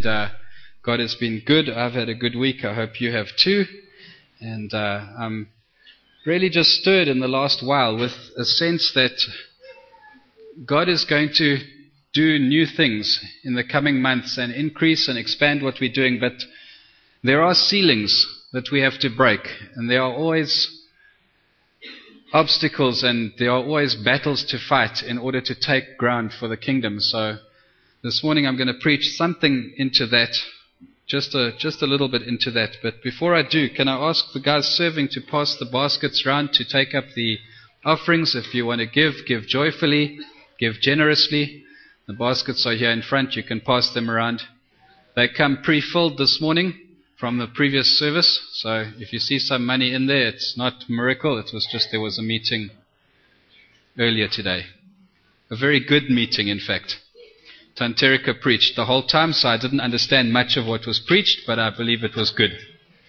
and God has been good. I've had a good week. I hope you have too. And I'm really just stirred in the last while with a sense that God is going to do new things in the coming months and increase and expand what we're doing, but there are ceilings that we have to break, and there are always obstacles and there are always battles to fight in order to take ground for the kingdom. So this morning I'm going to preach something into that, just a little bit into that. But before I do, can I ask the guys serving to pass the baskets round to take up the offerings? If you want to give joyfully, give generously. The baskets are here in front. You can pass them around. They come pre-filled this morning from the previous service. So if you see some money in there, it's not a miracle. It was just there was a meeting earlier today. A very good meeting, in fact. Tanterika preached the whole time, so I didn't understand much of what was preached, but I believe it was good.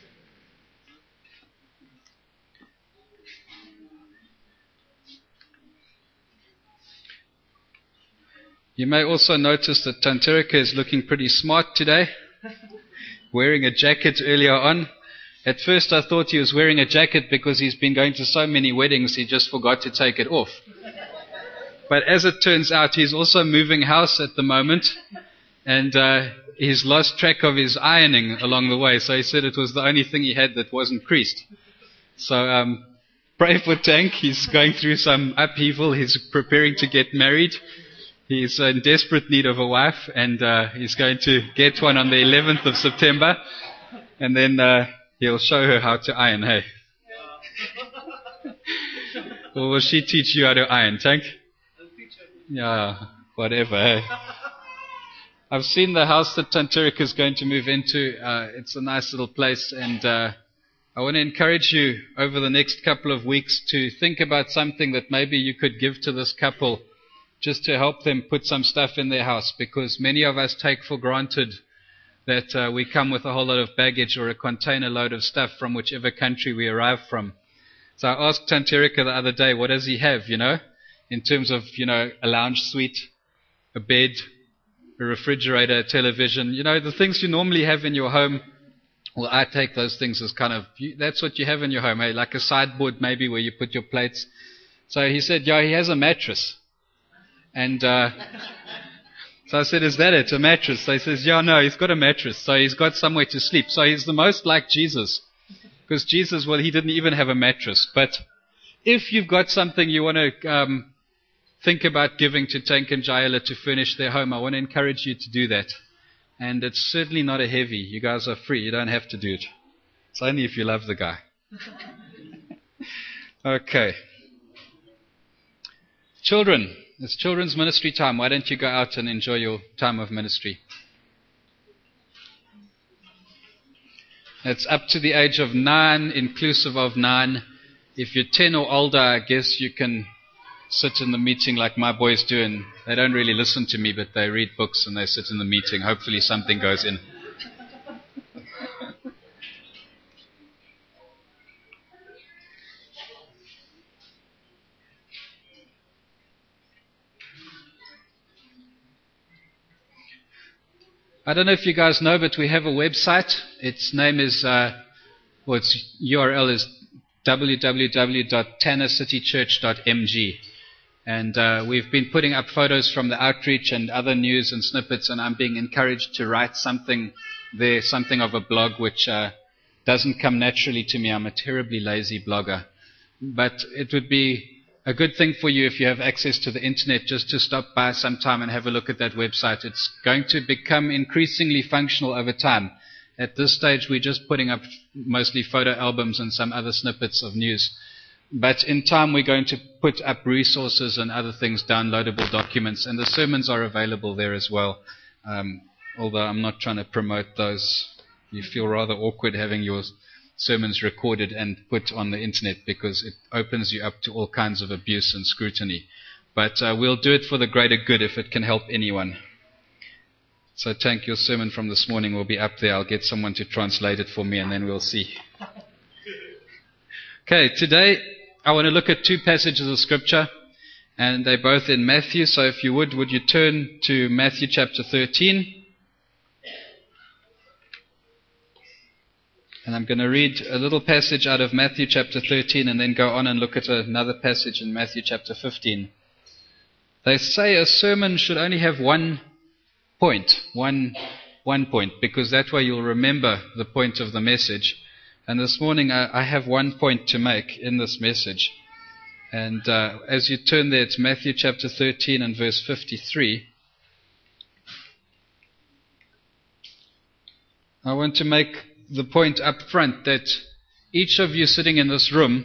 You may also notice that Tanterika is looking pretty smart today, wearing a jacket earlier on. At first I thought he was wearing a jacket because he's been going to so many weddings he just forgot to take it off. But as it turns out, he's also moving house at the moment, and he's lost track of his ironing along the way, so he said it was the only thing he had that wasn't creased. So pray for Tank. He's going through some upheaval. He's preparing to get married. He's in desperate need of a wife, and he's going to get one on the 11th of September, and then he'll show her how to iron, hey? Or will she teach you how to iron, Tank? Yeah, whatever, hey? I've seen the house that Tanterika is going to move into. It's a nice little place, and I want to encourage you over the next couple of weeks to think about something that maybe you could give to this couple just to help them put some stuff in their house, because many of us take for granted that we come with a whole lot of baggage or a container load of stuff from whichever country we arrive from. So I asked Tanterika the other day, what does he have, in terms of, a lounge suite, a bed, a refrigerator, a television, the things you normally have in your home. Well, I take those things as kind of, that's what you have in your home, eh? Like a sideboard maybe where you put your plates. So he said, yeah, he has a mattress. And so I said, is that it, a mattress? So he says, yeah, no, he's got a mattress. So he's got somewhere to sleep. So he's the most like Jesus. Because Jesus, well, he didn't even have a mattress. But if you've got something you want to think about giving to Tank and Jaila to furnish their home, I want to encourage you to do that. And it's certainly not a heavy. You guys are free. You don't have to do it. It's only if you love the guy. Okay. Children. It's children's ministry time. Why don't you go out and enjoy your time of ministry? It's up to the age of 9, inclusive of 9. If you're 10 or older, I guess you can sit in the meeting like my boys do, and they don't really listen to me, but they read books and they sit in the meeting. Hopefully something goes in. I don't know if you guys know, but we have a website. Its name is, its URL is www.tannercitychurch.mg. And we've been putting up photos from the outreach and other news and snippets, and I'm being encouraged to write something there, something of a blog, which doesn't come naturally to me. I'm a terribly lazy blogger. But it would be a good thing for you if you have access to the internet just to stop by sometime and have a look at that website. It's going to become increasingly functional over time. At this stage, we're just putting up mostly photo albums and some other snippets of news. But in time, we're going to put up resources and other things, downloadable documents, and the sermons are available there as well. Although I'm not trying to promote those. You feel rather awkward having your sermons recorded and put on the internet because it opens you up to all kinds of abuse and scrutiny. But we'll do it for the greater good if it can help anyone. So Tank, your sermon from this morning will be up there. I'll get someone to translate it for me and then we'll see. Okay, today I want to look at two passages of Scripture, and they're both in Matthew. So if you would you turn to Matthew chapter 13? And I'm going to read a little passage out of Matthew chapter 13 and then go on and look at another passage in Matthew chapter 15. They say a sermon should only have one point, one point, because that way you'll remember the point of the message. And this morning I have one point to make in this message. And as you turn there, it's Matthew chapter 13 and verse 53. I want to make the point up front that each of you sitting in this room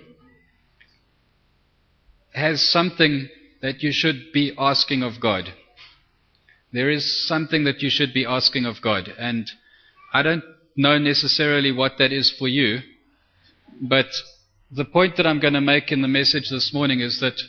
has something that you should be asking of God. There is something that you should be asking of God. And I don't know necessarily what that is for you, but the point that I'm going to make in the message this morning is that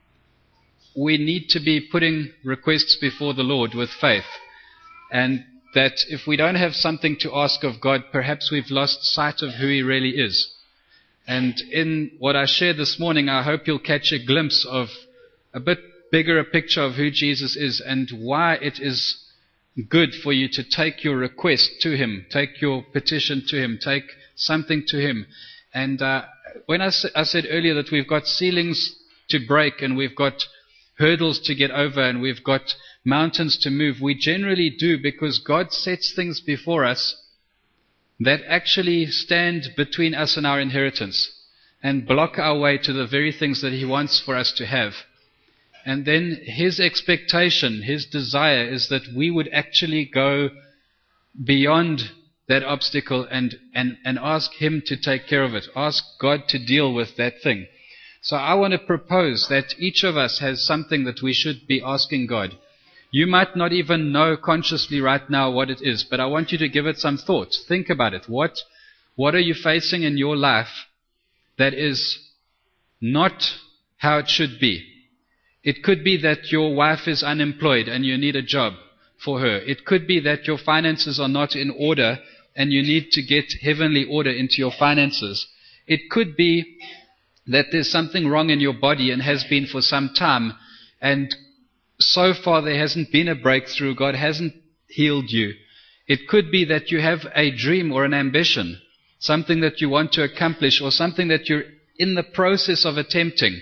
we need to be putting requests before the Lord with faith. And that if we don't have something to ask of God, perhaps we've lost sight of who He really is. And in what I shared this morning, I hope you'll catch a glimpse of a bit bigger a picture of who Jesus is and why it is good for you to take your request to Him, take your petition to Him, take something to Him. And when I said earlier that we've got ceilings to break and we've got hurdles to get over and we've got mountains to move, we generally do because God sets things before us that actually stand between us and our inheritance and block our way to the very things that He wants for us to have. And then His expectation, His desire is that we would actually go beyond that obstacle and ask Him to take care of it. Ask God to deal with that thing. So I want to propose that each of us has something that we should be asking God. You might not even know consciously right now what it is, but I want you to give it some thought. Think about it. What are you facing in your life that is not how it should be? It could be that your wife is unemployed and you need a job for her. It could be that your finances are not in order and you need to get heavenly order into your finances. It could be that there's something wrong in your body and has been for some time, and so far there hasn't been a breakthrough. God hasn't healed you. It could be that you have a dream or an ambition, something that you want to accomplish or something that you're in the process of attempting.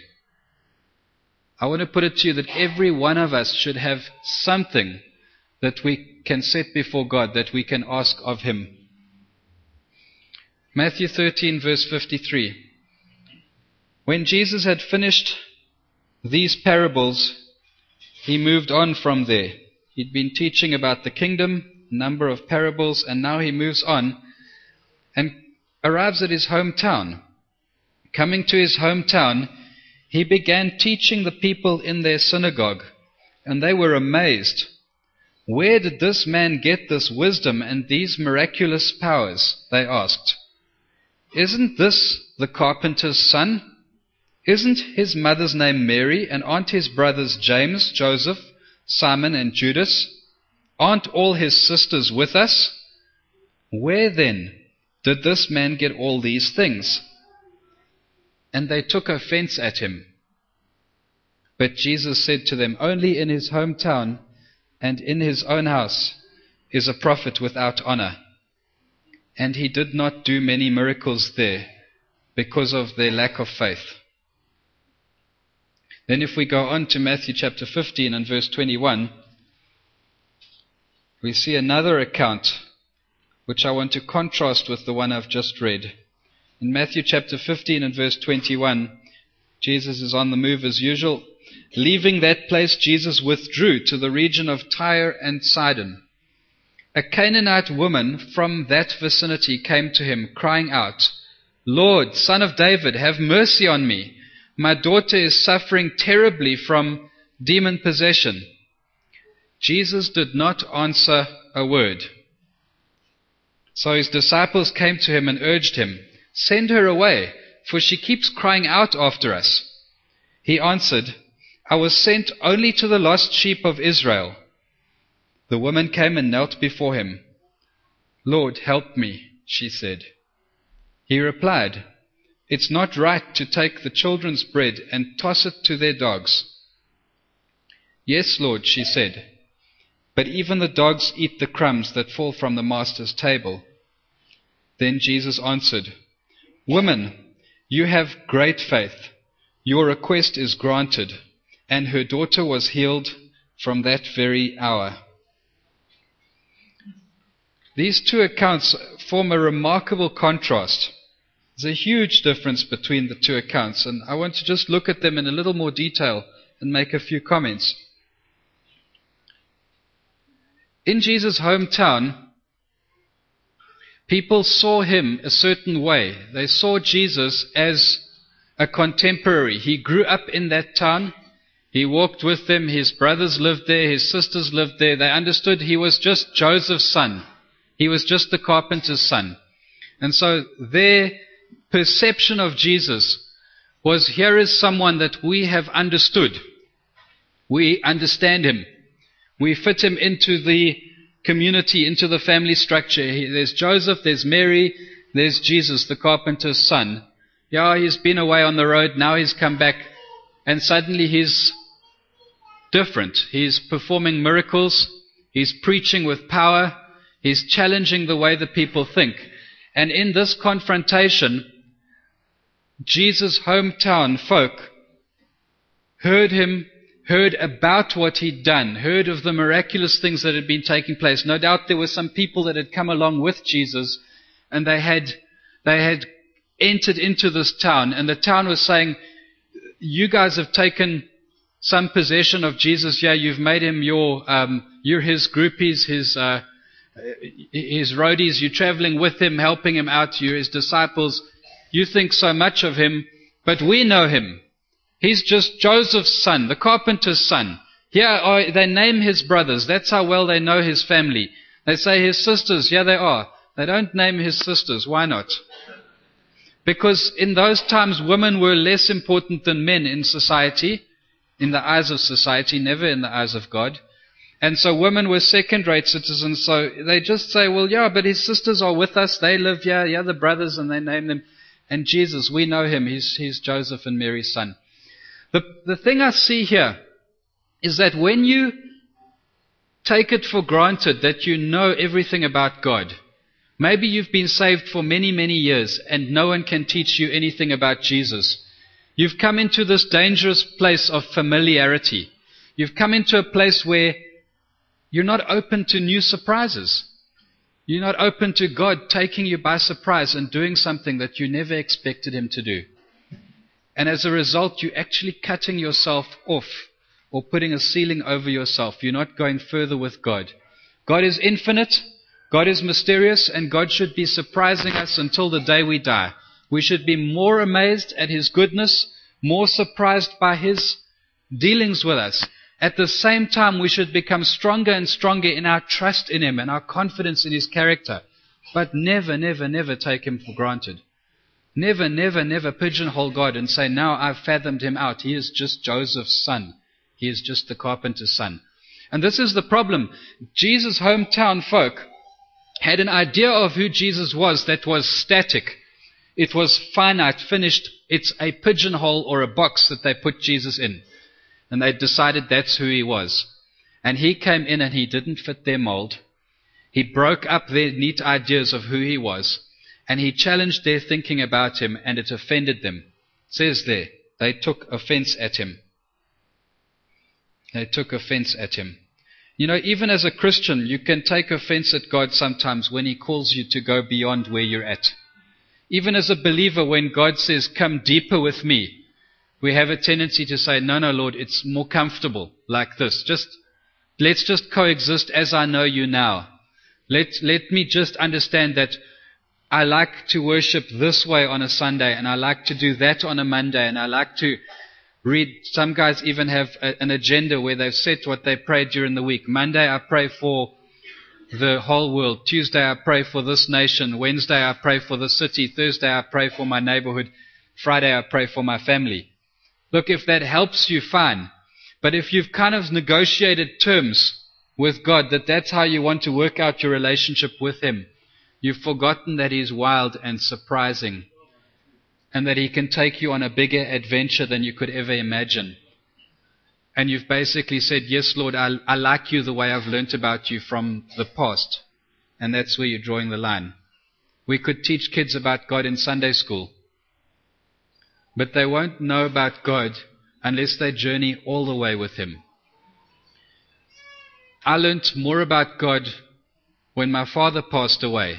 I want to put it to you that every one of us should have something that we can set before God, that we can ask of Him. Matthew 13 verse 53. When Jesus had finished these parables, He moved on from there. He'd been teaching about the kingdom, a number of parables, and now He moves on and arrives at His hometown. Coming to His hometown, He began teaching the people in their synagogue, and they were amazed. Where did this man get this wisdom and these miraculous powers? They asked. Isn't this the carpenter's son? Isn't his mother's name Mary, and aren't his brothers James, Joseph, Simon, and Judas? Aren't all his sisters with us? Where then did this man get all these things? And they took offense at Him. But Jesus said to them, only in his hometown and in his own house is a prophet without honor. And He did not do many miracles there because of their lack of faith. Then if we go on to Matthew chapter 15 and verse 21, we see another account which I want to contrast with the one I've just read. In Matthew chapter 15 and verse 21, Jesus is on the move as usual. Leaving that place, Jesus withdrew to the region of Tyre and Sidon. A Canaanite woman from that vicinity came to Him, crying out, Lord, Son of David, have mercy on me. My daughter is suffering terribly from demon possession. Jesus did not answer a word. So His disciples came to Him and urged Him, send her away, for she keeps crying out after us. He answered, I was sent only to the lost sheep of Israel. The woman came and knelt before Him. Lord, help me, she said. He replied, it's not right to take the children's bread and toss it to their dogs. Yes, Lord, she said, but even the dogs eat the crumbs that fall from the master's table. Then Jesus answered, Woman, you have great faith. Your request is granted. And her daughter was healed from that very hour. These two accounts form a remarkable contrast. There's a huge difference between the two accounts, and I want to just look at them in a little more detail and make a few comments. In Jesus' hometown, people saw him a certain way. They saw Jesus as a contemporary. He grew up in that town. He walked with them. His brothers lived there. His sisters lived there. They understood he was just Joseph's son. He was just the carpenter's son. And so their perception of Jesus was, here is someone that we have understood. We understand him. We fit him into the community, into the family structure. There's Joseph, there's Mary, there's Jesus, the carpenter's son. Yeah, he's been away on the road, now he's come back, and suddenly he's different. He's performing miracles, he's preaching with power, he's challenging the way the people think. And in this confrontation, Jesus' hometown folk heard him, heard about what he'd done, heard of the miraculous things that had been taking place. No doubt there were some people that had come along with Jesus, and they had entered into this town, and the town was saying, you guys have taken some possession of Jesus here, you've made him you're his groupies, his roadies, you're traveling with him, helping him out, you're his disciples, you think so much of him, but we know him. He's just Joseph's son, the carpenter's son. Here they name his brothers. That's how well they know his family. They say his sisters. Yeah, they are. They don't name his sisters. Why not? Because in those times, women were less important than men in society, in the eyes of society, never in the eyes of God. And so women were second-rate citizens. So they just say, well, yeah, but his sisters are with us. They live here. Yeah, the brothers, and they name them. And Jesus, we know him. He's Joseph and Mary's son. The thing I see here is that when you take it for granted that you know everything about God, maybe you've been saved for many, many years and no one can teach you anything about Jesus. You've come into this dangerous place of familiarity. You've come into a place where you're not open to new surprises. You're not open to God taking you by surprise and doing something that you never expected him to do. And as a result, you're actually cutting yourself off or putting a ceiling over yourself. You're not going further with God. God is infinite, God is mysterious, and God should be surprising us until the day we die. We should be more amazed at his goodness, more surprised by his dealings with us. At the same time, we should become stronger and stronger in our trust in him and our confidence in his character. But never, never, never take him for granted. Never, never, never pigeonhole God and say, now I've fathomed him out. He is just Joseph's son. He is just the carpenter's son. And this is the problem. Jesus' hometown folk had an idea of who Jesus was that was static. It was finite, finished. It's a pigeonhole or a box that they put Jesus in. And they decided that's who he was. And he came in and he didn't fit their mold. He broke up their neat ideas of who he was. And he challenged their thinking about him, and it offended them. It says there, they took offense at him. They took offense at him. You know, even as a Christian, you can take offense at God sometimes when he calls you to go beyond where you're at. Even as a believer, when God says, come deeper with me, we have a tendency to say, no, Lord, it's more comfortable like this. Let's just coexist as I know you now. Let me just understand that I like to worship this way on a Sunday, and I like to do that on a Monday, and I like to read. Some guys even have an agenda where they've set what they pray during the week. Monday I pray for the whole world. Tuesday I pray for this nation. Wednesday I pray for the city. Thursday I pray for my neighborhood. Friday I pray for my family. Look, if that helps you, fine. But if you've kind of negotiated terms with God that that's how you want to work out your relationship with him, you've forgotten that he's wild and surprising, and that he can take you on a bigger adventure than you could ever imagine. And you've basically said, yes, Lord, I like you the way I've learnt about you from the past. And that's where you're drawing the line. We could teach kids about God in Sunday school. But they won't know about God unless they journey all the way with Him. I learnt more about God when my father passed away.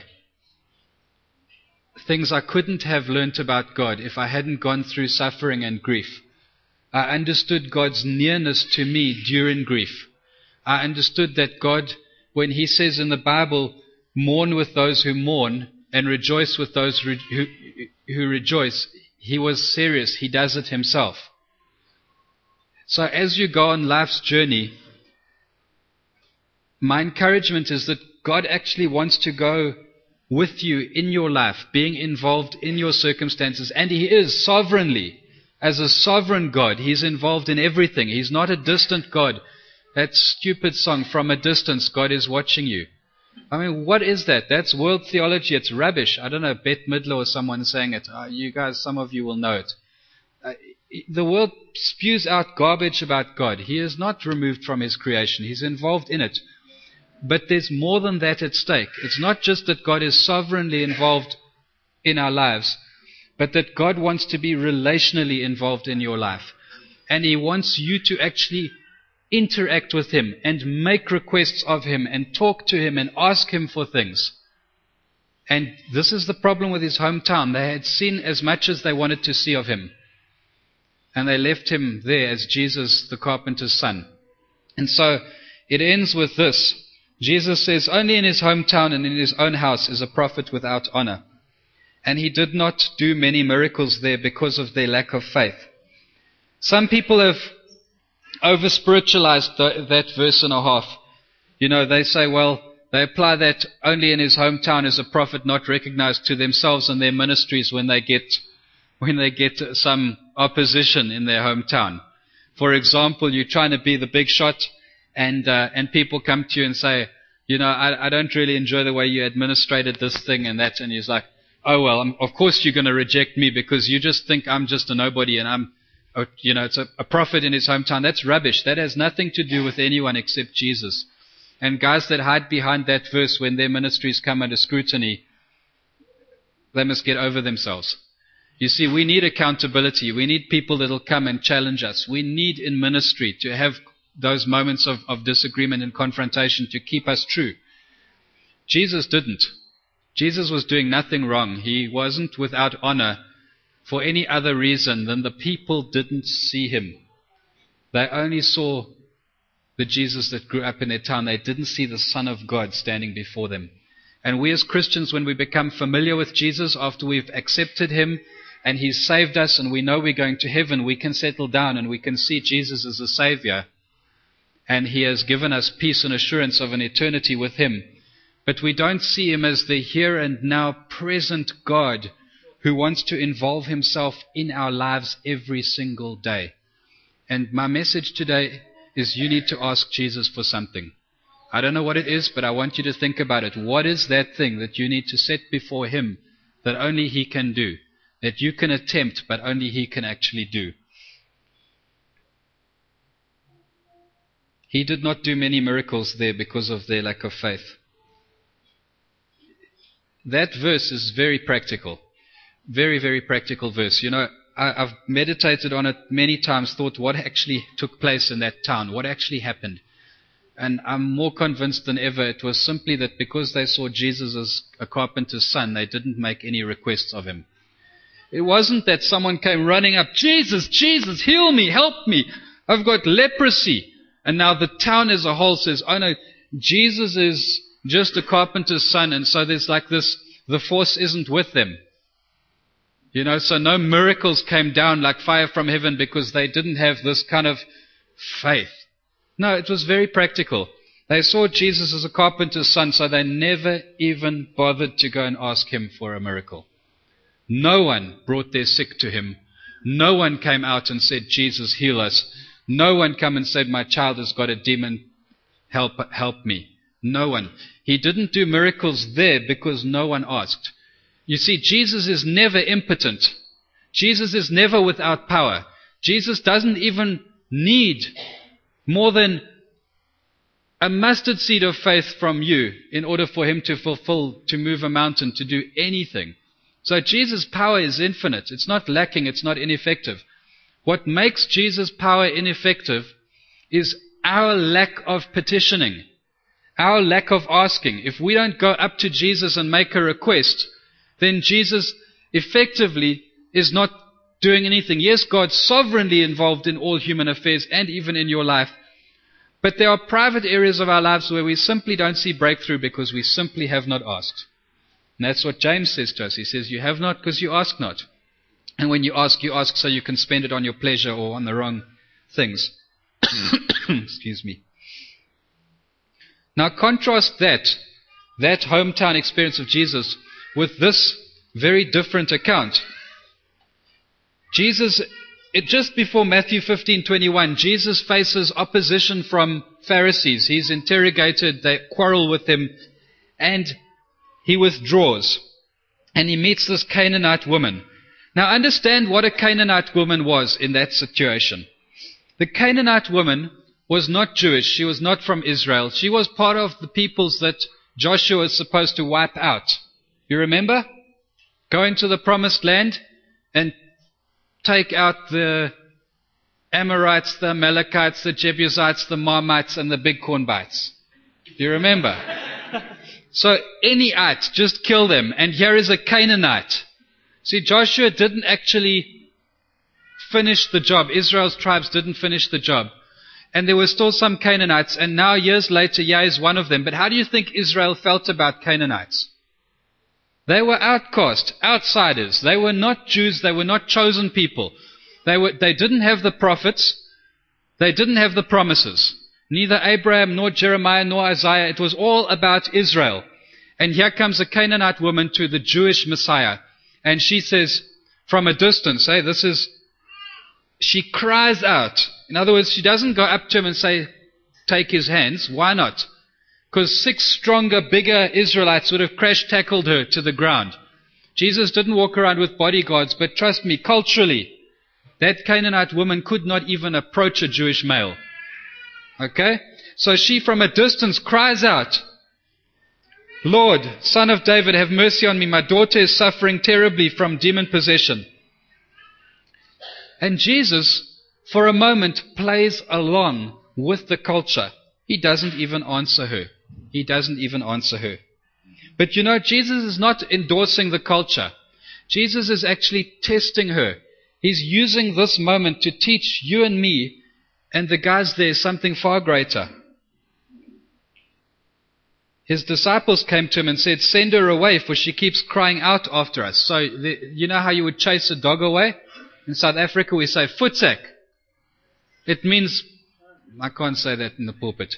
Things I couldn't have learnt about God if I hadn't gone through suffering and grief. I understood God's nearness to me during grief. I understood that God, when He says in the Bible, mourn with those who mourn and rejoice with those who rejoice, He was serious. He does it Himself. So as you go on life's journey, my encouragement is that God actually wants to go with you in your life, being involved in your circumstances, and He is sovereignly. As a sovereign God, He's involved in everything. He's not a distant God. That stupid song, From a Distance, God is Watching You. I mean, what is that? That's world theology. It's rubbish. I don't know, Bette Midler or someone saying it. You guys, some of you will know it. The world spews out garbage about God. He is not removed from His creation. He's involved in it. But there's more than that at stake. It's not just that God is sovereignly involved in our lives, but that God wants to be relationally involved in your life. And He wants you to actually interact with Him and make requests of Him and talk to Him and ask Him for things. And this is the problem with His hometown. They had seen as much as they wanted to see of Him. And they left Him there as Jesus, the carpenter's son. And so it ends with this. Jesus says, only in His hometown and in His own house is a prophet without honor. And He did not do many miracles there because of their lack of faith. Some people have over-spiritualized that verse and a half. You know, they say, well, they apply that only in His hometown is a prophet not recognized to themselves and their ministries when they get some opposition in their hometown. For example, you're trying to be the big shot, and people come to you and say, you know, I don't really enjoy the way you administrated this thing and that, and you're like, oh well, of course you're going to reject me because you just think I'm just a nobody and I'm, you know, it's a prophet in his hometown. That's rubbish. That has nothing to do with anyone except Jesus. And guys that hide behind that verse when their ministries come under scrutiny, they must get over themselves. You see, we need accountability. We need people that will come and challenge us. We need in ministry to have those moments of disagreement and confrontation to keep us true. Jesus didn't. Jesus was doing nothing wrong. He wasn't without honor for any other reason than the people didn't see Him. They only saw the Jesus that grew up in their town. They didn't see the Son of God standing before them. And we as Christians, when we become familiar with Jesus, after we've accepted Him and He's saved us and we know we're going to heaven, we can settle down and we can see Jesus as a Savior. And He has given us peace and assurance of an eternity with Him. But we don't see Him as the here and now present God who wants to involve Himself in our lives every single day. And my message today is you need to ask Jesus for something. I don't know what it is, but I want you to think about it. What is that thing that you need to set before Him that only He can do? That you can attempt, but only He can actually do? He did not do many miracles there because of their lack of faith. That verse is very practical. Very, very practical verse. You know, I've meditated on it many times, thought what actually took place in that town, what actually happened. And I'm more convinced than ever it was simply that because they saw Jesus as a carpenter's son, they didn't make any requests of Him. It wasn't that someone came running up, Jesus, Jesus, heal me, help me, I've got leprosy. And now the town as a whole says, oh no, Jesus is just a carpenter's son, and so there's like this, the force isn't with them. You know, so no miracles came down like fire from heaven because they didn't have this kind of faith. No, it was very practical. They saw Jesus as a carpenter's son, so they never even bothered to go and ask Him for a miracle. No one brought their sick to Him. No one came out and said, Jesus, heal us. No one came and said, my child has got a demon, help me. No one. He didn't do miracles there because no one asked. You see, Jesus is never impotent. Jesus is never without power. Jesus doesn't even need more than a mustard seed of faith from you in order for him to move a mountain, to do anything. So Jesus' power is infinite. It's not lacking. It's not ineffective. What makes Jesus' power ineffective is our lack of petitioning, our lack of asking. If we don't go up to Jesus and make a request, then Jesus effectively is not doing anything. Yes, God's sovereignly involved in all human affairs and even in your life. But there are private areas of our lives where we simply don't see breakthrough because we simply have not asked. And that's what James says to us. He says, you have not because you ask not. And when you ask so you can spend it on your pleasure or on the wrong things. Excuse me. Now contrast that hometown experience of Jesus with this very different account. Just before Matthew 15:21, Jesus faces opposition from Pharisees. He's interrogated, they quarrel with him, and he withdraws. And he meets this Canaanite woman. Now understand what a Canaanite woman was in that situation. The Canaanite woman was not Jewish. She was not from Israel. She was part of the peoples that Joshua is supposed to wipe out. You remember? Go into the promised land and take out the Amorites, the Amalekites, the Jebusites, the Marmites, and the bighorn bites. Do you remember? So anyite, just kill them. And here is a Canaanite. See, Joshua didn't actually finish the job. Israel's tribes didn't finish the job. And there were still some Canaanites, and now years later, is one of them. But how do you think Israel felt about Canaanites? They were outcast, outsiders. They were not Jews. They were not chosen people. They didn't have the prophets. They didn't have the promises. Neither Abraham, nor Jeremiah, nor Isaiah. It was all about Israel. And here comes a Canaanite woman to the Jewish Messiah. And she says, from a distance, she cries out. In other words, she doesn't go up to him and say, take his hands. Why not? Because 6 stronger, bigger Israelites would have crash-tackled her to the ground. Jesus didn't walk around with bodyguards, but trust me, culturally, that Canaanite woman could not even approach a Jewish male. Okay? So she from a distance cries out, Lord, Son of David, have mercy on me. My daughter is suffering terribly from demon possession. And Jesus, for a moment, plays along with the culture. He doesn't even answer her. He doesn't even answer her. But Jesus is not endorsing the culture. Jesus is actually testing her. He's using this moment to teach you and me and the guys there something far greater. His disciples came to him and said, send her away, for she keeps crying out after us. So, you know how you would chase a dog away? In South Africa we say, voetsak. It means, I can't say that in the pulpit.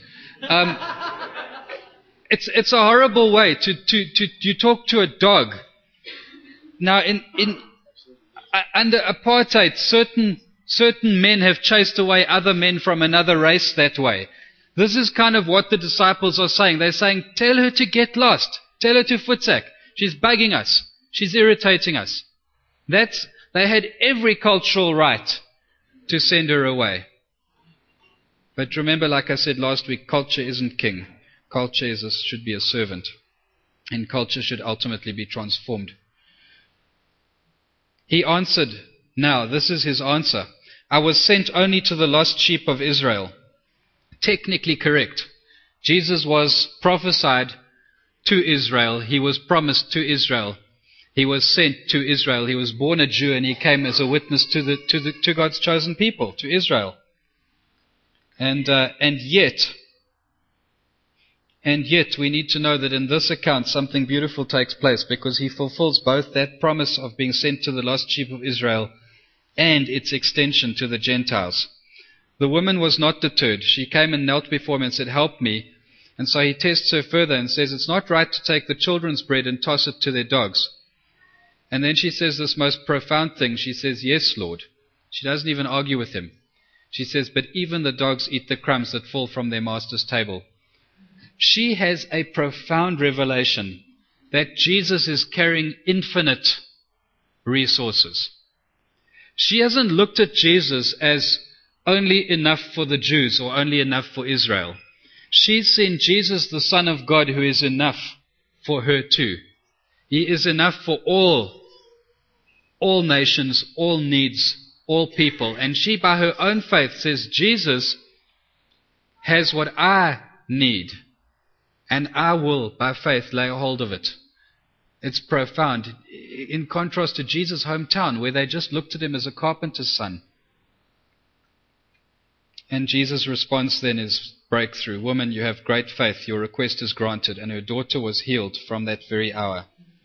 It's a horrible way to talk to a dog. Now, under apartheid, certain men have chased away other men from another race that way. This is kind of what the disciples are saying. They're saying, tell her to get lost. Tell her to voetsak. She's bugging us. She's irritating us. They had every cultural right to send her away. But remember, like I said last week, culture isn't king. Culture should be a servant. And culture should ultimately be transformed. He answered, now, this is his answer. I was sent only to the lost sheep of Israel. Technically correct. Jesus was prophesied to Israel. He was promised to Israel. He was sent to Israel. He was born a Jew and he came as a witness to God's chosen people, to Israel. And yet we need to know that in this account something beautiful takes place, because he fulfills both that promise of being sent to the lost sheep of Israel and its extension to the Gentiles. The woman was not deterred. She came and knelt before him and said, help me. And so he tests her further and says, it's not right to take the children's bread and toss it to their dogs. And then she says this most profound thing. She says, yes, Lord. She doesn't even argue with him. She says, but even the dogs eat the crumbs that fall from their master's table. She has a profound revelation that Jesus is carrying infinite resources. She hasn't looked at Jesus as only enough for the Jews or only enough for Israel. She's seen Jesus, the Son of God, who is enough for her too. He is enough for all nations, all needs, all people. And she, by her own faith, says, Jesus has what I need, and I will, by faith, lay hold of it. It's profound. In contrast to Jesus' hometown, where they just looked at him as a carpenter's son. And Jesus' response then is breakthrough. Woman, you have great faith. Your request is granted. And her daughter was healed from that very hour.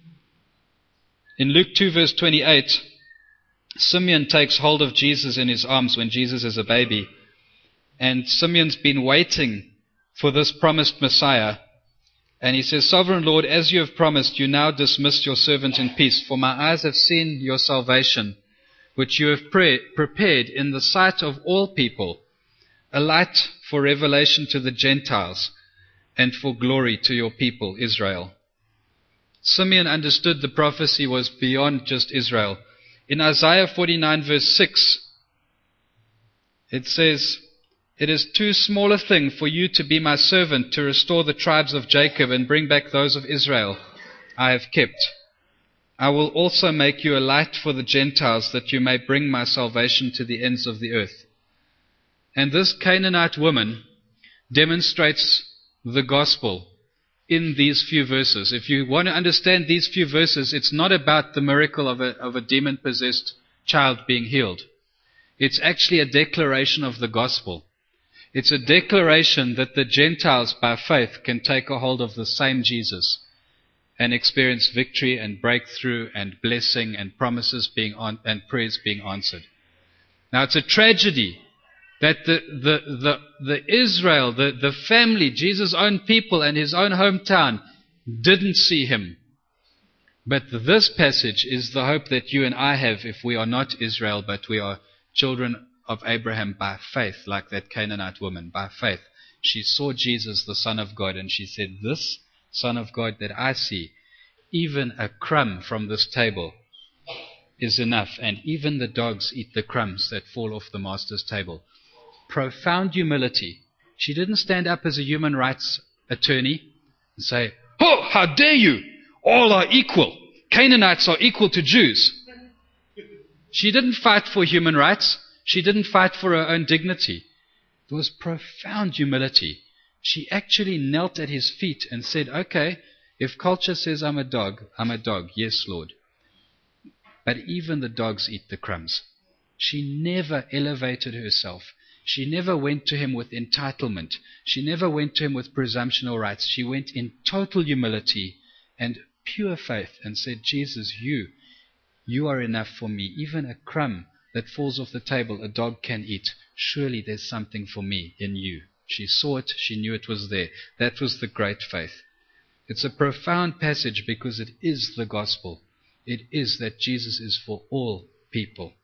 In Luke 2 verse 28, Simeon takes hold of Jesus in his arms when Jesus is a baby. And Simeon's been waiting for this promised Messiah. And he says, Sovereign Lord, as you have promised, you now dismiss your servant in peace. For my eyes have seen your salvation, which you have prepared in the sight of all people, a light for revelation to the Gentiles and for glory to your people, Israel. Simeon understood the prophecy was beyond just Israel. In Isaiah 49 verse 6, it says, It is too small a thing for you to be my servant to restore the tribes of Jacob and bring back those of Israel I have kept. I will also make you a light for the Gentiles, that you may bring my salvation to the ends of the earth. And this Canaanite woman demonstrates the gospel in these few verses. If you want to understand these few verses, it's not about the miracle of a demon-possessed child being healed. It's actually a declaration of the gospel. It's a declaration that the Gentiles, by faith, can take a hold of the same Jesus and experience victory and breakthrough and blessing and promises and prayers being answered. Now, it's a tragedy that the Israel, the family, Jesus' own people and his own hometown didn't see him. But this passage is the hope that you and I have if we are not Israel, but we are children of Abraham by faith, like that Canaanite woman, by faith. She saw Jesus, the Son of God, and she said, this Son of God that I see, even a crumb from this table is enough, and even the dogs eat the crumbs that fall off the master's table. Profound humility. She didn't stand up as a human rights attorney and say, oh, how dare you! All are equal. Canaanites are equal to Jews. She didn't fight for human rights. She didn't fight for her own dignity. It was profound humility. She actually knelt at his feet and said, okay, if culture says I'm a dog, I'm a dog. Yes, Lord. But even the dogs eat the crumbs. She never elevated herself. She never went to him with entitlement. She never went to him with presumptional rights. She went in total humility and pure faith and said, Jesus, you are enough for me. Even a crumb that falls off the table a dog can eat. Surely there's something for me in you. She saw it. She knew it was there. That was the great faith. It's a profound passage because it is the gospel. It is that Jesus is for all people.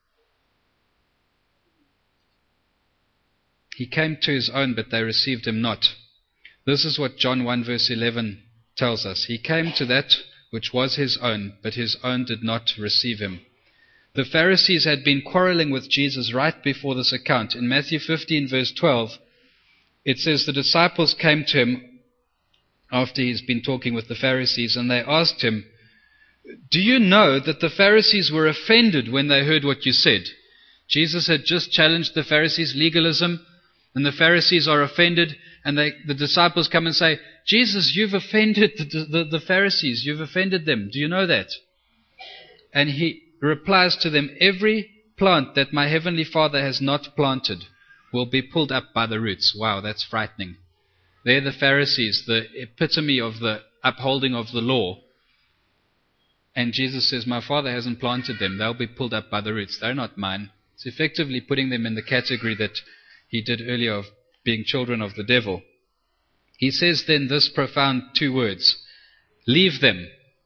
He came to his own, but they received him not. This is what John 1 verse 11 tells us. He came to that which was his own, but his own did not receive him. The Pharisees had been quarreling with Jesus right before this account. In Matthew 15 verse 12, it says the disciples came to him after he's been talking with the Pharisees, and they asked him, do you know that the Pharisees were offended when they heard what you said? Jesus had just challenged the Pharisees' legalism, and the Pharisees are offended, and the disciples come and say, Jesus, you've offended the Pharisees. You've offended them. Do you know that? And he replies to them, every plant that my heavenly Father has not planted will be pulled up by the roots. Wow, that's frightening. They're the Pharisees, the epitome of the upholding of the law. And Jesus says, my Father hasn't planted them. They'll be pulled up by the roots. They're not mine. It's effectively putting them in the category that he did earlier of being children of the devil. He says then this profound two words, leave them.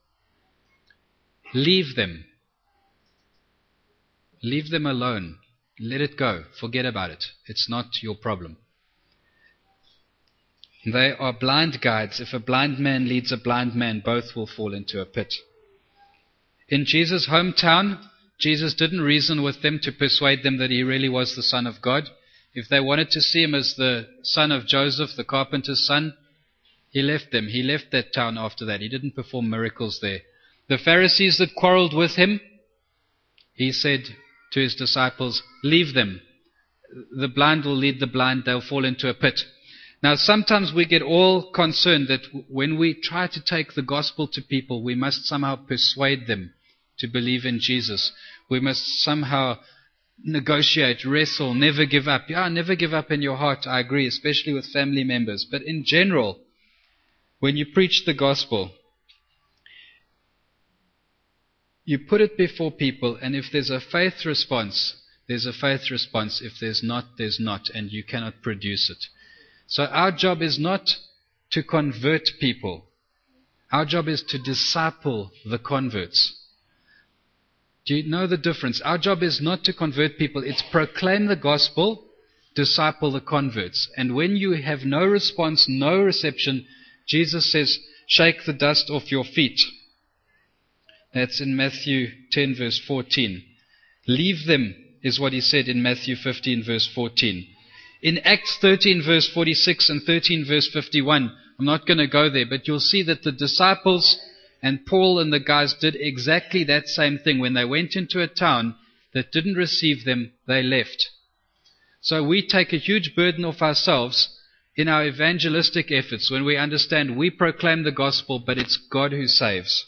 Leave them. Leave them alone. Let it go. Forget about it. It's not your problem. They are blind guides. If a blind man leads a blind man, both will fall into a pit. In Jesus' hometown, Jesus didn't reason with them to persuade them that he really was the Son of God. If they wanted to see him as the son of Joseph, the carpenter's son, he left them. He left that town after that. He didn't perform miracles there. The Pharisees that quarreled with him, he said to his disciples, leave them. The blind will lead the blind. They'll fall into a pit. Now, sometimes we get all concerned that when we try to take the gospel to people, we must somehow persuade them to believe in Jesus. We must somehow negotiate, wrestle, never give up. Yeah, never give up in your heart, I agree, especially with family members. But in general, when you preach the gospel, you put it before people, and if there's a faith response, there's a faith response. If there's not, there's not, and you cannot produce it. So our job is not to convert people. Our job is to disciple the converts. Do you know the difference? Our job is not to convert people. It's proclaim the gospel, disciple the converts. And when you have no response, no reception, Jesus says, shake the dust off your feet. That's in Matthew 10 verse 14. Leave them is what he said in Matthew 15 verse 14. In Acts 13 verse 46 and 13 verse 51, I'm not going to go there, but you'll see that the disciples and Paul and the guys did exactly that same thing. When they went into a town that didn't receive them, they left. So we take a huge burden off ourselves in our evangelistic efforts when we understand we proclaim the gospel, but it's God who saves.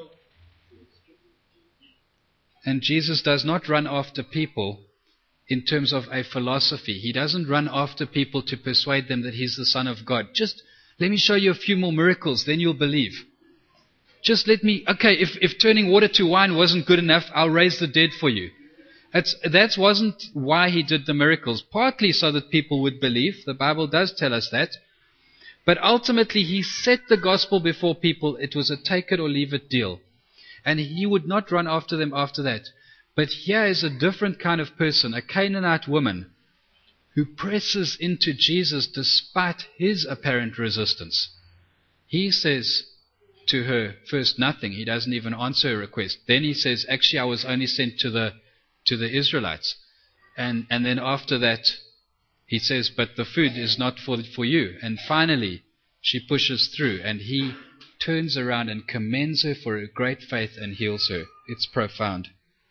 And Jesus does not run after people in terms of a philosophy. He doesn't run after people to persuade them that He's the Son of God. Just let me show you a few more miracles, then you'll believe. Just let me, okay, if turning water to wine wasn't good enough, I'll raise the dead for you. That wasn't why He did the miracles. Partly so that people would believe. The Bible does tell us that. But ultimately, He set the gospel before people. It was a take it or leave it deal. And He would not run after them after that. But here is a different kind of person, a Canaanite woman, who presses into Jesus despite his apparent resistance. He says to her, first nothing. He doesn't even answer her request. Then he says, actually, I was only sent to the Israelites. And then after that, he says, but the food is not for you. And finally, she pushes through, and he turns around and commends her for her great faith and heals her. It's profound.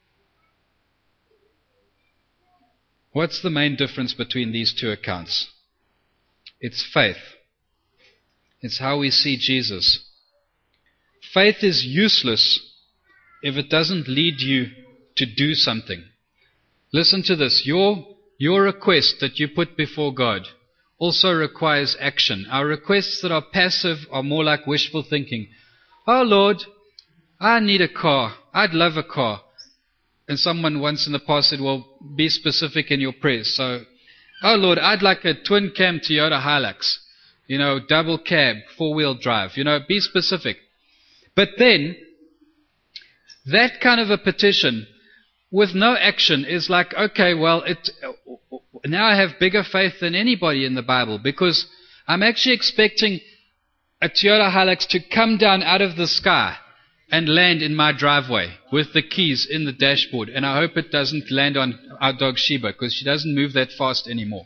What's the main difference between these two accounts? It's faith. It's how we see Jesus. Faith is useless if it doesn't lead you to do something. Listen to this. Your request that you put before God also requires action. Our requests that are passive are more like wishful thinking. Oh Lord, I need a car. I'd love a car. And someone once in the past said, well, be specific in your prayers. So, oh Lord, I'd like a twin cam Toyota Hilux. Double cab, 4-wheel drive. Be specific. But then, that kind of a petition with no action is like, okay, well, now I have bigger faith than anybody in the Bible, because I'm actually expecting a Toyota Hilux to come down out of the sky and land in my driveway with the keys in the dashboard. And I hope it doesn't land on our dog Sheba, because she doesn't move that fast anymore.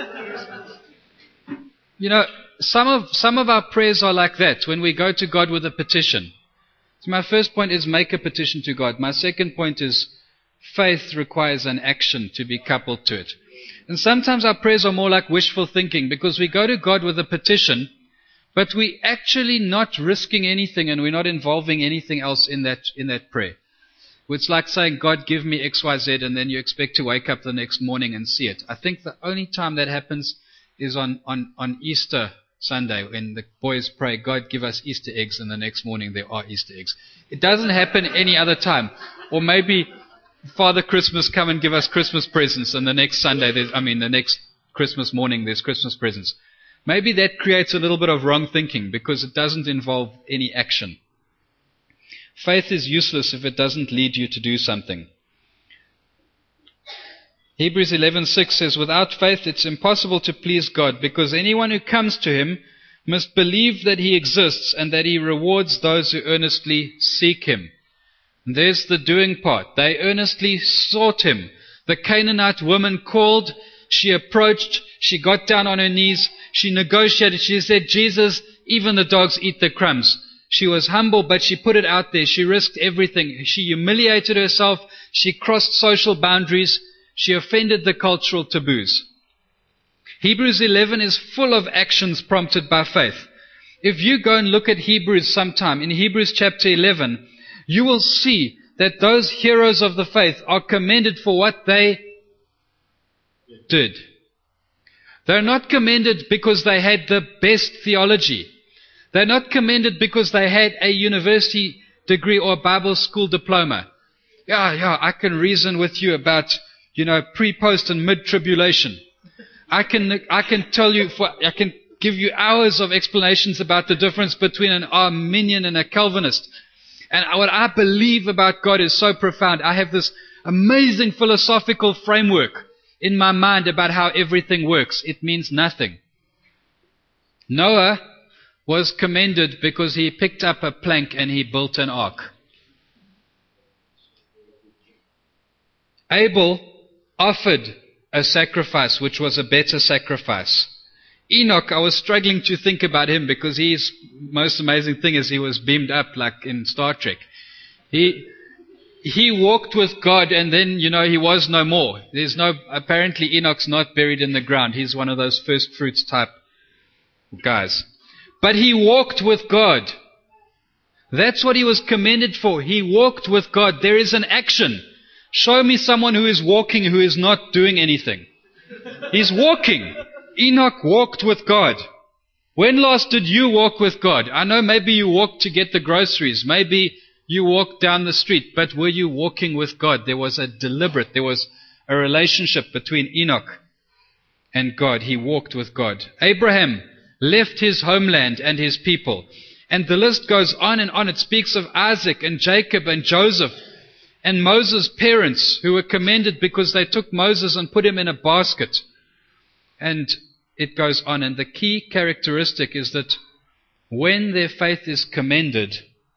Some of our prayers are like that when we go to God with a petition. So my first point is make a petition to God. My second point is faith requires an action to be coupled to it. And sometimes our prayers are more like wishful thinking, because we go to God with a petition, but we're actually not risking anything, and we're not involving anything else in that prayer. It's like saying, God, give me X, Y, Z, and then you expect to wake up the next morning and see it. I think the only time that happens is on Easter Sunday, when the boys pray, God, give us Easter eggs, and the next morning there are Easter eggs. It doesn't happen any other time. Or maybe Father Christmas come and give us Christmas presents, and the next Sunday, the next Christmas morning, there's Christmas presents. Maybe that creates a little bit of wrong thinking, because it doesn't involve any action. Faith is useless if it doesn't lead you to do something. Hebrews 11:6 says, without faith it's impossible to please God, because anyone who comes to Him must believe that He exists and that He rewards those who earnestly seek Him. And there's the doing part. They earnestly sought Him. The Canaanite woman called. She approached, she got down on her knees, she negotiated, she said, Jesus, even the dogs eat the crumbs. She was humble, but she put it out there. She risked everything. She humiliated herself. She crossed social boundaries. She offended the cultural taboos. Hebrews 11 is full of actions prompted by faith. If you go and look at Hebrews sometime, in Hebrews chapter 11, you will see that those heroes of the faith are commended for what they did. They're not commended because they had the best theology. They're not commended because they had a university degree or a Bible school diploma. Yeah, I can reason with you about, pre, post, and mid-tribulation. I can tell you, I can give you hours of explanations about the difference between an Arminian and a Calvinist. And what I believe about God is so profound. I have this amazing philosophical framework in my mind about how everything works. It means nothing. Noah was commended because he picked up a plank and he built an ark. Abel offered a sacrifice which was a better sacrifice. Enoch, I was struggling to think about him because his most amazing thing is he was beamed up like in Star Trek. He walked with God and then, he was no more. Apparently Enoch's not buried in the ground. He's one of those first fruits type guys. But he walked with God. That's what he was commended for. He walked with God. There is an action. Show me someone who is walking who is not doing anything. He's walking. Enoch walked with God. When last did you walk with God? I know maybe you walked to get the groceries. Maybe you walked down the street. But were you walking with God? There was a relationship between Enoch and God. He walked with God. Abraham left his homeland and his people. And the list goes on and on. It speaks of Isaac and Jacob and Joseph and Moses' parents who were commended because they took Moses and put him in a basket. And it goes on. And the key characteristic is that when their faith is commended,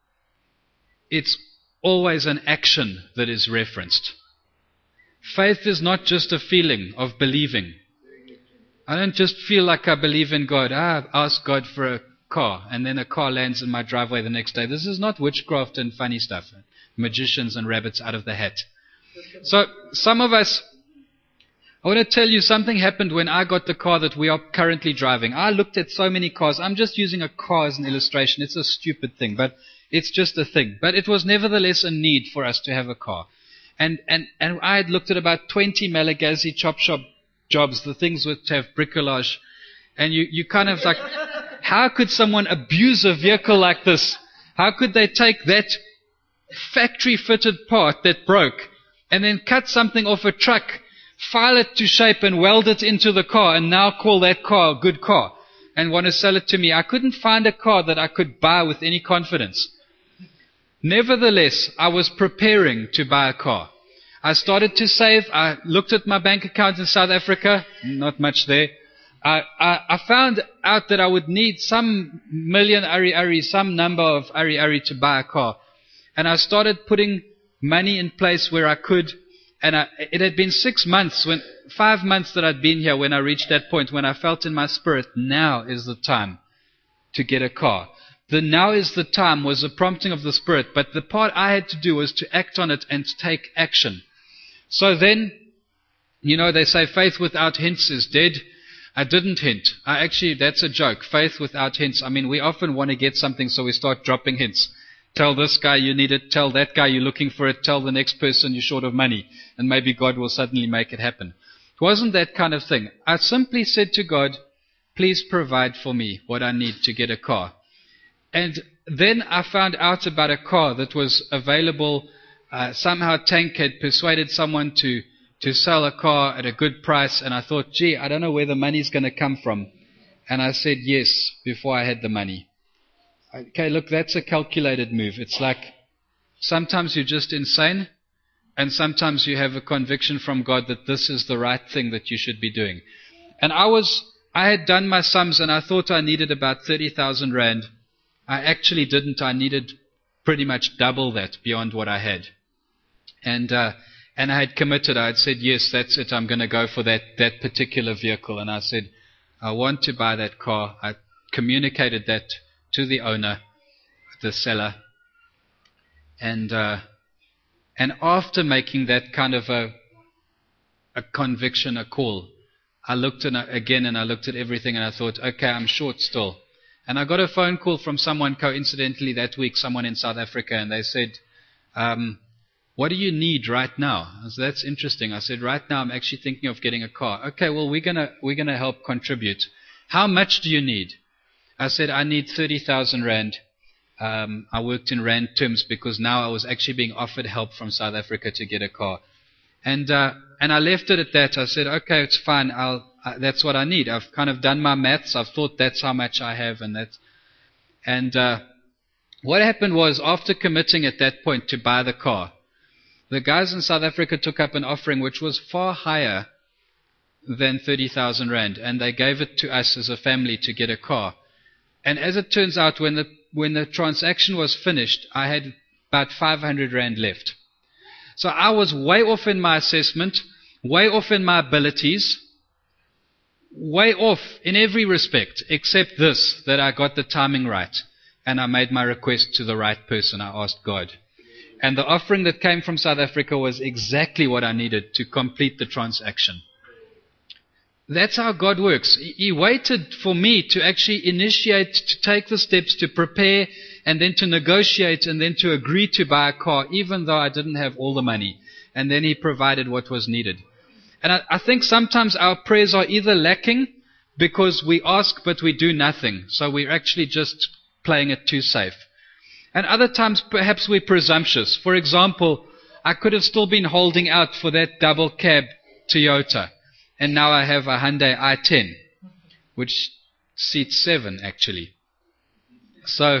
it's always an action that is referenced. Faith is not just a feeling of believing. I don't just feel like I believe in God. I ask God for a car, and then a car lands in my driveway the next day. This is not witchcraft and funny stuff. Magicians and rabbits out of the hat. So some of us, I want to tell you something happened when I got the car that we are currently driving. I looked at so many cars. I'm just using a car as an illustration. It's a stupid thing, but it's just a thing. But it was nevertheless a need for us to have a car. And I had looked at about 20 Malagasy chop shop jobs, the things which have bricolage. And you kind of like, how could someone abuse a vehicle like this? How could they take that factory-fitted part that broke and then cut something off a truck, file it to shape and weld it into the car and now call that car a good car and want to sell it to me? I couldn't find a car that I could buy with any confidence. Nevertheless, I was preparing to buy a car. I started to save. I looked at my bank account in South Africa. Not much there. I found out that I would need some million Ari, some number of Ari to buy a car. And I started putting money in place where I could. And it had been 5 months that I'd been here when I reached that point when I felt in my spirit, now is the time to get a car. The now is the time was a prompting of the Spirit, but the part I had to do was to act on it and to take action. So then, they say faith without hints is dead. I didn't hint. That's a joke. Faith without hints. We often want to get something, so we start dropping hints. Tell this guy you need it. Tell that guy you're looking for it. Tell the next person you're short of money. And maybe God will suddenly make it happen. It wasn't that kind of thing. I simply said to God, please provide for me what I need to get a car. And then I found out about a car that was available. Somehow Tank had persuaded someone to sell a car at a good price. And I thought, I don't know where the money's going to come from. And I said yes before I had the money. Okay, look, that's a calculated move. It's like sometimes you're just insane. And sometimes you have a conviction from God that this is the right thing that you should be doing. And I had done my sums and I thought I needed about 30,000 Rand. I actually didn't. I needed pretty much double that beyond what I had. And And I had committed. I had said, yes, that's it. I'm going to go for that particular vehicle. And I said, I want to buy that car. I communicated that to the owner, the seller. And after making that kind of a conviction, a call, I looked again and I looked at everything and I thought, okay, I'm short still. And I got a phone call from someone coincidentally that week, someone in South Africa, and they said, what do you need right now? I said, that's interesting. I said, right now I'm actually thinking of getting a car. Okay, well, we're gonna help contribute. How much do you need? I said, I need 30,000 Rand. I worked in Rand terms because now I was actually being offered help from South Africa to get a car. And I left it at that. I said, okay, it's fine. That's what I need. I've kind of done my maths. I've thought that's how much I have, and what happened was, after committing at that point to buy the car, the guys in South Africa took up an offering which was far higher than 30,000 Rand, and they gave it to us as a family to get a car. And as it turns out, when the transaction was finished, I had about 500 Rand left. So I was way off in my assessment, way off in my abilities, way off in every respect, except this, that I got the timing right. And I made my request to the right person. I asked God. And the offering that came from South Africa was exactly what I needed to complete the transaction. That's how God works. He waited for me to actually initiate, to take the steps, to prepare, and then to negotiate, and then to agree to buy a car, even though I didn't have all the money. And then He provided what was needed. And I think sometimes our prayers are either lacking because we ask but we do nothing. So we're actually just playing it too safe. And other times perhaps we're presumptuous. For example, I could have still been holding out for that double cab Toyota. And now I have a Hyundai i10, which seats 7 actually. So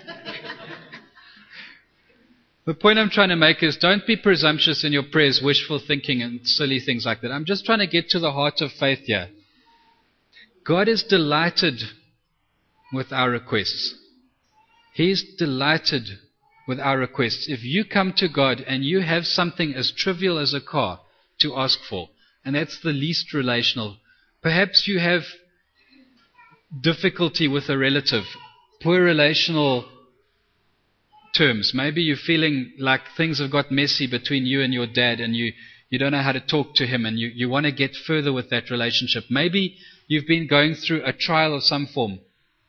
the point I'm trying to make is, don't be presumptuous in your prayers, wishful thinking and silly things like that. I'm just trying to get to the heart of faith here. God is delighted with our requests. He's delighted with our requests. If you come to God and you have something as trivial as a car to ask for, and that's the least relational, perhaps you have difficulty with a relative, poor relational terms. Maybe you're feeling like things have got messy between you and your dad, and you don't know how to talk to him, and you want to get further with that relationship. Maybe you've been going through a trial of some form.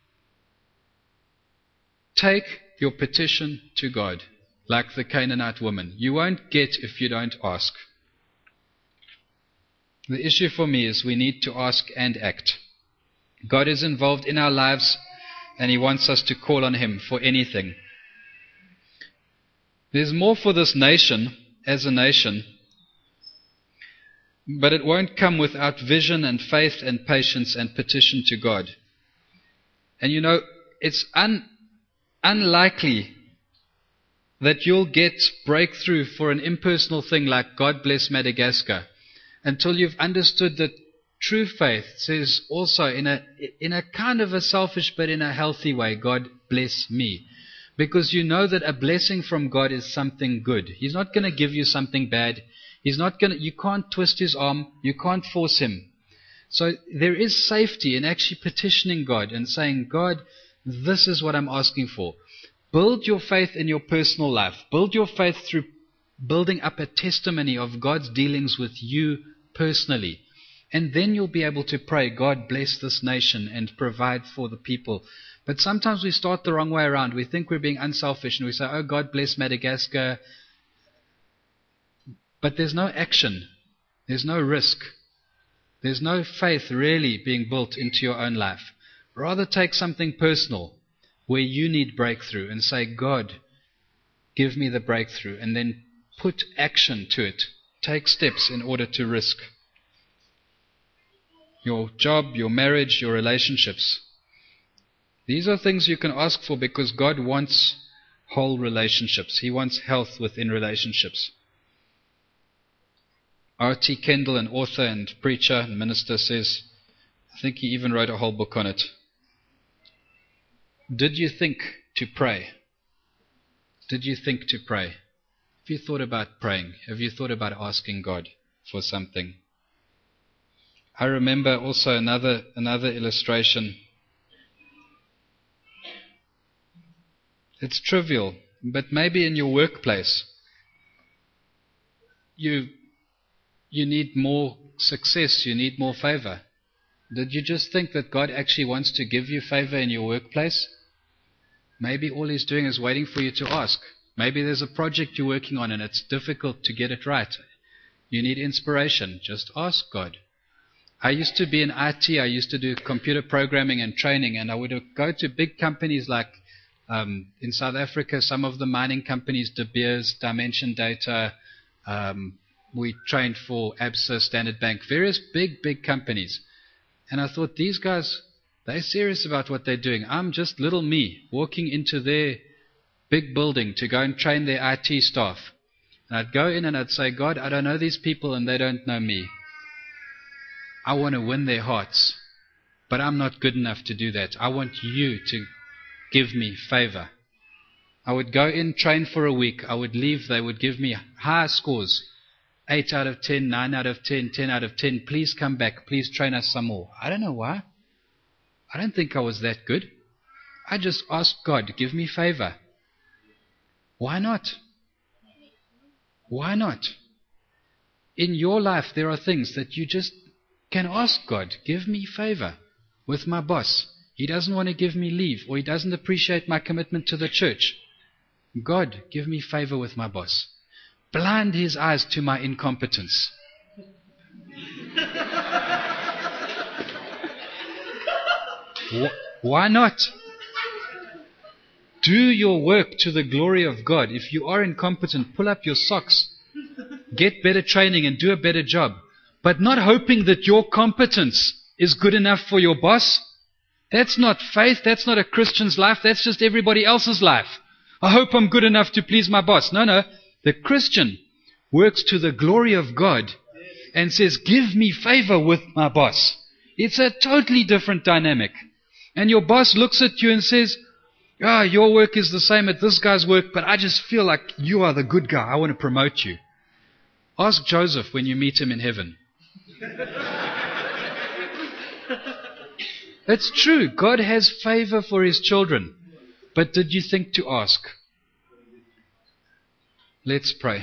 Take your petition to God, like the Canaanite woman. You won't get if you don't ask. The issue for me is we need to ask and act. God is involved in our lives, and He wants us to call on Him for anything. There's more for this nation as a nation, but it won't come without vision and faith and patience and petition to God. And you know, it's unlikely that you'll get breakthrough for an impersonal thing like God bless Madagascar until you've understood that true faith says also in a kind of a selfish but in a healthy way, God bless me. Because you know that a blessing from God is something good. He's not going to give you something bad. You can't twist His arm. You can't force Him. So there is safety in actually petitioning God and saying, God, this is what I'm asking for. Build your faith in your personal life. Build your faith through building up a testimony of God's dealings with you personally. And then you'll be able to pray, God bless this nation and provide for the people. But sometimes we start the wrong way around. We think we're being unselfish and we say, oh, God bless Madagascar. But there's no action. There's no risk. There's no faith really being built into your own life. Rather take something personal where you need breakthrough and say, God, give me the breakthrough. And then put action to it. Take steps in order to risk your job, your marriage, your relationships. These are things you can ask for because God wants whole relationships. He wants health within relationships. R.T. Kendall, an author and preacher and minister, says, I think he even wrote a whole book on it. Did you think to pray? Did you think to pray? you thought about praying? Have you thought about asking God for something? I remember also another illustration. It's trivial, but maybe in your workplace, you need more success, you need more favor. Did you just think that God actually wants to give you favor in your workplace? Maybe all He's doing is waiting for you to ask. Maybe there's a project you're working on and it's difficult to get it right. You need inspiration. Just ask God. I used to be in IT. I used to do computer programming and training, and I would go to big companies like in South Africa, some of the mining companies, De Beers, Dimension Data. We trained for ABSA, Standard Bank, various big companies. And I thought, these guys, they're serious about what they're doing. I'm just little me walking into their big building to go and train their IT staff. And I'd go in and I'd say, God, I don't know these people and they don't know me. I want to win their hearts. But I'm not good enough to do that. I want you to give me favor. I would go in, train for a week. I would leave. They would give me high scores. 8 out of 10, 9 out of 10, 10 out of 10. Please come back. Please train us some more. I don't know why. I don't think I was that good. I just asked God, give me favor. Why not? Why not? In your life, there are things that you just can ask God, give me favor with my boss. He doesn't want to give me leave, or he doesn't appreciate my commitment to the church. God, give me favor with my boss. Blind his eyes to my incompetence. Why not? Do your work to the glory of God. If you are incompetent, pull up your socks. Get better training and do a better job. But not hoping that your competence is good enough for your boss. That's not faith. That's not a Christian's life. That's just everybody else's life. I hope I'm good enough to please my boss. No. The Christian works to the glory of God and says, give me favor with my boss. It's a totally different dynamic. And your boss looks at you and says, your work is the same at this guy's work, but I just feel like you are the good guy. I want to promote you. Ask Joseph when you meet him in heaven. It's true. God has favor for His children. But did you think to ask? Let's pray.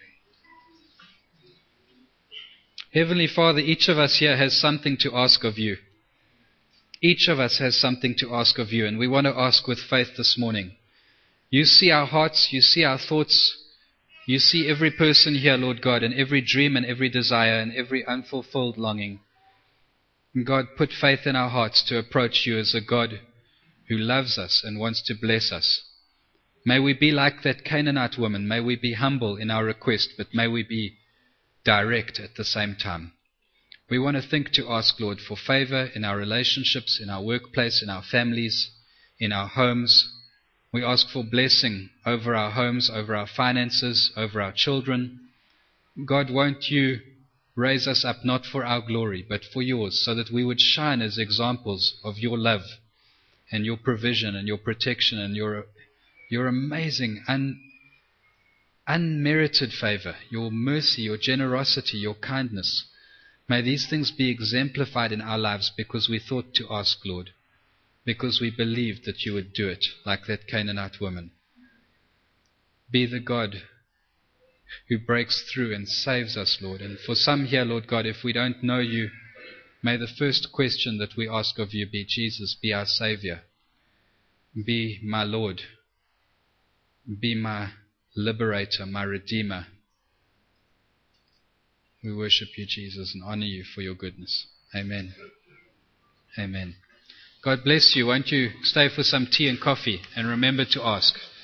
Heavenly Father, each of us here has something to ask of you. Each of us has something to ask of you, and we want to ask with faith this morning. You see our hearts, you see our thoughts, you see every person here, Lord God, and every dream and every desire and every unfulfilled longing. And God, put faith in our hearts to approach you as a God who loves us and wants to bless us. May we be like that Canaanite woman. May we be humble in our request, but may we be direct at the same time. We want to think to ask, Lord, for favor in our relationships, in our workplace, in our families, in our homes. We ask for blessing over our homes, over our finances, over our children. God, won't you raise us up not for our glory, but for yours, so that we would shine as examples of your love and your provision and your protection and your amazing, unmerited favor, your mercy, your generosity, your kindness. May these things be exemplified in our lives because we thought to ask, Lord, because we believed that you would do it, like that Canaanite woman. Be the God who breaks through and saves us, Lord. And for some here, Lord God, if we don't know you, may the first question that we ask of you be, Jesus, be our Savior. Be my Lord. Be my liberator, my Redeemer. We worship you, Jesus, and honor you for your goodness. Amen. Amen. God bless you. Won't you stay for some tea and coffee and remember to ask.